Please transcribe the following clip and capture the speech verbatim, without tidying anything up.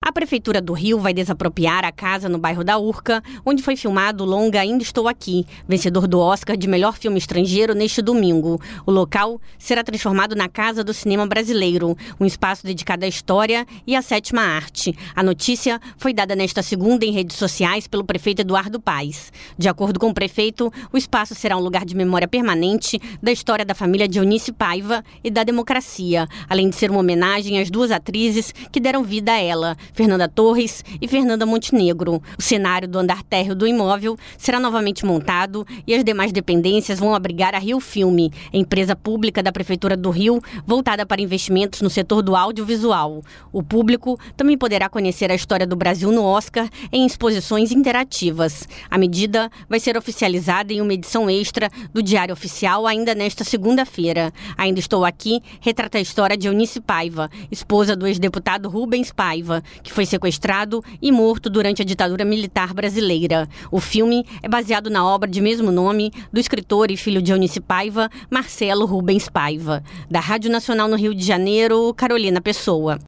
A Prefeitura do Rio vai desapropriar a casa no bairro da Urca, onde foi filmado o longa Ainda Estou Aqui, vencedor do Oscar de melhor filme estrangeiro neste domingo. O local será transformado na Casa do Cinema Brasileiro, um espaço dedicado à história e à sétima arte. A notícia foi dada nesta segunda em redes sociais pelo prefeito Eduardo Paes. De acordo com o prefeito, o espaço será um lugar de memória permanente da história da família Dionísio Paiva e da democracia, além de ser uma homenagem às duas atrizes que deram vida a ela, Fernanda Torres e Fernanda Montenegro. O cenário do andar térreo do imóvel será novamente montado e as demais dependências vão abrigar a Rio Filme, empresa pública da Prefeitura do Rio, voltada para investimentos no setor do audiovisual. O público também poderá conhecer a história do Brasil no Oscar em exposições interativas. A medida vai ser oficializada em uma edição extra do Diário Oficial ainda nesta segunda-feira. Ainda Estou Aqui retrata a história de Eunice Paiva, esposa do ex-deputado Rubens Paiva, que foi sequestrado e morto durante a ditadura militar brasileira. O filme é baseado na obra de mesmo nome do escritor e filho de Eunice Paiva, Marcelo Rubens Paiva. Da Rádio Nacional no Rio de Janeiro, Carolina Pessoa.